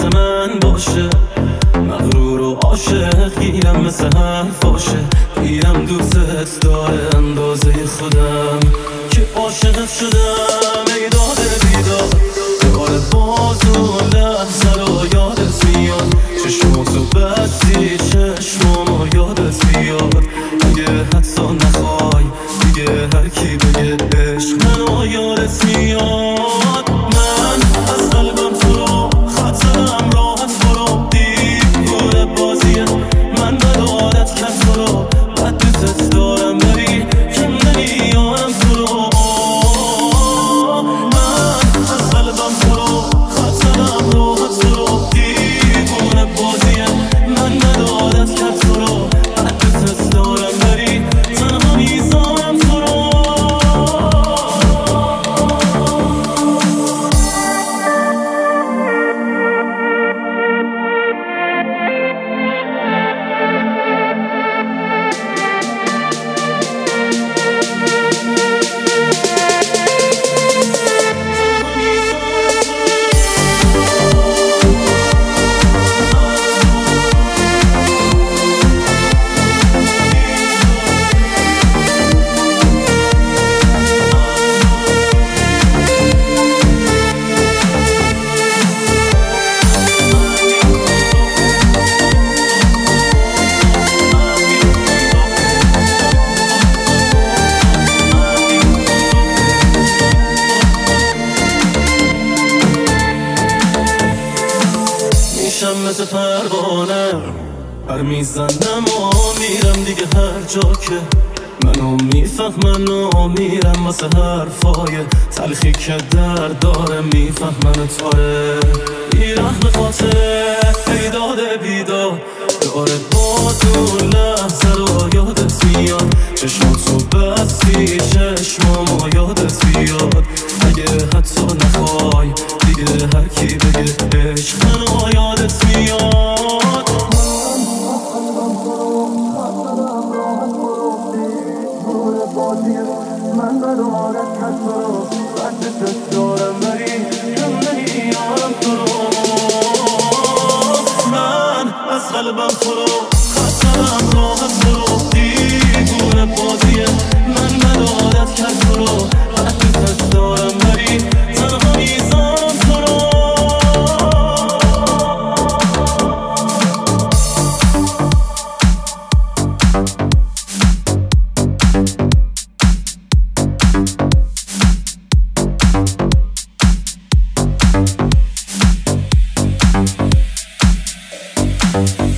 من باشه، مغرور و عاشق گیرم مثل حرفاشه، گیرم دوست داره اندازه خودم که عاشقت شدم. ای داده بیداد کار بازو لحظه رو یادت میاد، چشماتو بستی چشمامو یادت بیاد. اگه حتی نخوای دیگه هر کی بگه عشق منو یادت میاد. من از قلبم تو رو خط زدم راحت برو، دیوونه بازیه من بدادت کرد تو رو، بد دوست دارم بری کم نمیارم تو رو. من از قلبم تو رو خط زدم راحت برو، دیوونه بازیه من بدادت کرد تو رو، بد دوست دارم بری تنها میذارم تو رو. میشم مثل پروانه پر میزنم و میرم دیگه هر جا که منو میفهمن و میرم واسه حرفای تلخی که درد داره میفهمن تاره بیرحم خاطره. ای داده بیداد داره بازو لحظه رو یادت میاد، چشماتو بستی چشمامو یادت بیاد. اگه حتی نخوای دیگه هر کی بگه عشق منو یادت میاد. من بدارت کس رو بد دوست دارم بری کم نمیارم تو رو. من از قلبم تو رو خط زدم راحت برو، دیوونه بازیه من بدارت کس رو بد دوست دارم بری تنها میذارم تو رو. Thank